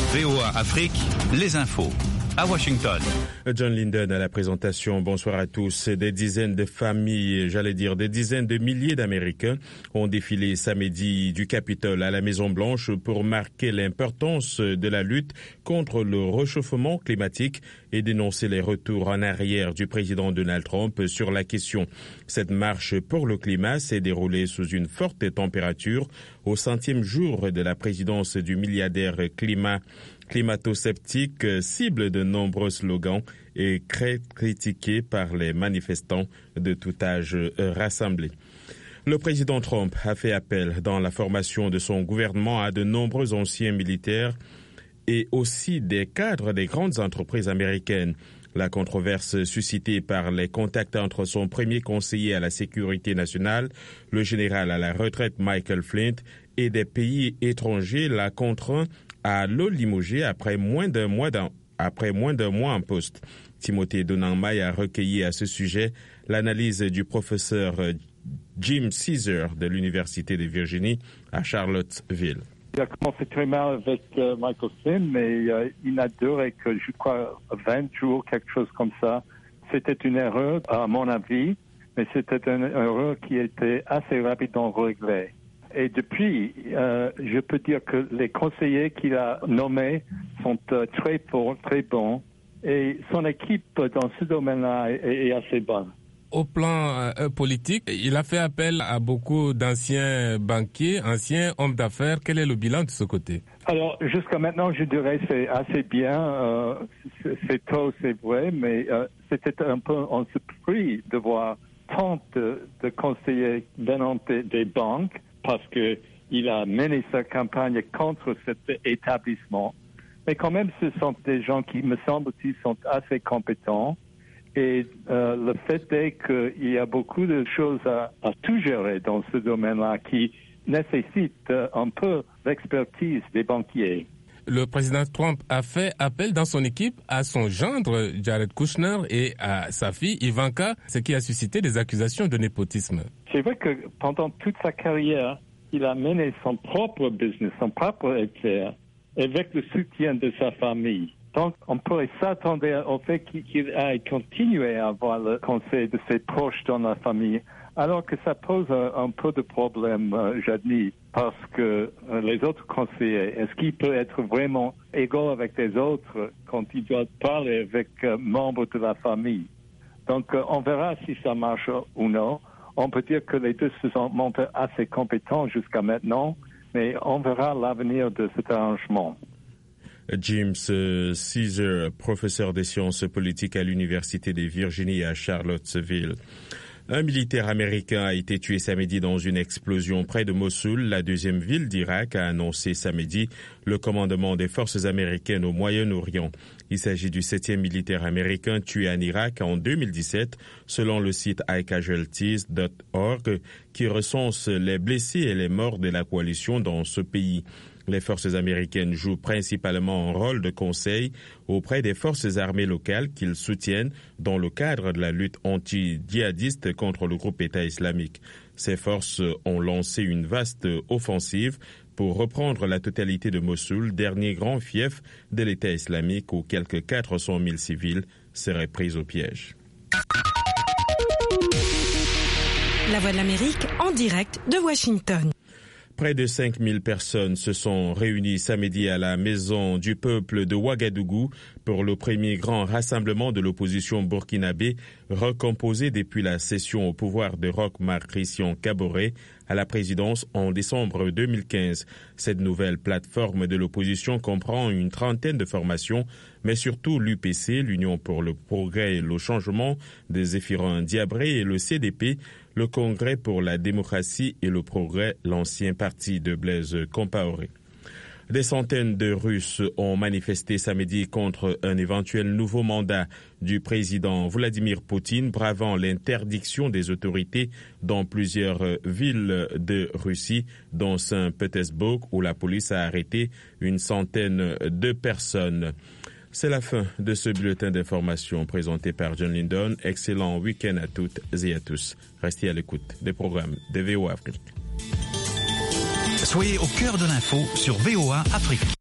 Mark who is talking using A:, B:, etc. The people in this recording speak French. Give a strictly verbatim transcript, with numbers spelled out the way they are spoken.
A: V O A Afrique, les infos. À Washington.
B: John Linden à la présentation. Bonsoir à tous. Des dizaines de familles, j'allais dire des dizaines de milliers d'Américains ont défilé samedi du Capitole à la Maison-Blanche pour marquer l'importance de la lutte contre le réchauffement climatique et dénoncer les retours en arrière du président Donald Trump sur la question. Cette marche pour le climat s'est déroulée sous une forte température au centième jour de la présidence du milliardaire climat climato-sceptique, cible de nombreux slogans et très critiqué par les manifestants de tout âge rassemblés. Le président Trump a fait appel dans la formation de son gouvernement à de nombreux anciens militaires et aussi des cadres des grandes entreprises américaines. La controverse suscitée par les contacts entre son premier conseiller à la sécurité nationale, le général à la retraite Michael Flint, et des pays étrangers l'a contraint à le limoger après moins d'un mois, après moins d'un mois en poste. Timothée Donangmai a recueilli à ce sujet l'analyse du professeur Jim Caesar de l'Université de Virginie à Charlottesville.
C: Il a commencé très mal avec euh, Michael Flynn, mais euh, il n'a duré que, je crois, vingt jours, quelque chose comme ça. C'était une erreur, à mon avis, mais c'était une erreur qui était assez rapidement réglée. Et depuis, euh, je peux dire que les conseillers qu'il a nommés sont euh, très forts, très bons, et son équipe dans ce domaine-là est, est assez bonne.
D: Au plan euh, politique, il a fait appel à beaucoup d'anciens banquiers, anciens hommes d'affaires. Quel est le bilan de ce côté? Alors,
C: jusqu'à maintenant, je dirais que c'est assez bien. Euh, c'est, c'est tôt, c'est vrai, mais euh, c'était un peu en surpris de voir tant de, de conseillers venant des, des banques, parce qu'il a mené sa campagne contre cet établissement. Mais quand même, ce sont des gens qui, me semble-t-il, sont assez compétents. Et euh, le fait est qu'il y a beaucoup de choses à, à tout gérer dans ce domaine-là qui nécessitent un peu l'expertise des banquiers.
D: Le président Trump a fait appel dans son équipe à son gendre Jared Kushner et à sa fille Ivanka, ce qui a suscité des accusations de népotisme.
C: C'est vrai que pendant toute sa carrière, il a mené son propre business, son propre affaire, avec le soutien de sa famille. Donc, on pourrait s'attendre au fait qu'il ait continué à avoir le conseil de ses proches dans la famille, alors que ça pose un, un peu de problème, euh, j'admets, parce que euh, les autres conseillers, est-ce qu'il peut être vraiment égal avec les autres quand il doit parler avec euh, membres de la famille? Donc, euh, on verra si ça marche ou non. On peut dire que les deux se sont montrés assez compétents jusqu'à maintenant, mais on verra l'avenir de cet arrangement.
B: James Caesar, professeur des sciences politiques à l'Université de Virginie à Charlottesville. Un militaire américain a été tué samedi dans une explosion près de Mossoul, la deuxième ville d'Irak, a annoncé samedi le commandement des forces américaines au Moyen-Orient. Il s'agit du septième militaire américain tué en Irak en deux mille dix-sept, selon le site i casualties point org, qui recense les blessés et les morts de la coalition dans ce pays. Les forces américaines jouent principalement un rôle de conseil auprès des forces armées locales qu'ils soutiennent dans le cadre de la lutte anti-djihadiste contre le groupe État islamique. Ces forces ont lancé une vaste offensive pour reprendre la totalité de Mossoul, dernier grand fief de l'État islamique où quelques quatre cent mille civils seraient pris au piège.
E: La Voix de l'Amérique en direct de Washington.
B: Près de cinq mille personnes se sont réunies samedi à la Maison du Peuple de Ouagadougou pour le premier grand rassemblement de l'opposition burkinabé recomposé depuis la cession au pouvoir de Roch Marc Christian Kaboré à la présidence en décembre deux mille quinze. Cette nouvelle plateforme de l'opposition comprend une trentaine de formations, mais surtout l'U P C, l'Union pour le progrès et le changement, des Zéphirin Diabré et le C D P, le Congrès pour la démocratie et le progrès, l'ancien parti de Blaise Compaoré. Des centaines de Russes ont manifesté samedi contre un éventuel nouveau mandat du président Vladimir Poutine, bravant l'interdiction des autorités dans plusieurs villes de Russie, dont Saint-Pétersbourg, où la police a arrêté une centaine de personnes. C'est la fin de ce bulletin d'information présenté par John Linden. Excellent week-end à toutes et à tous. Restez à l'écoute des programmes de V O A Afrique.
A: Soyez au cœur de l'info sur V O A Afrique.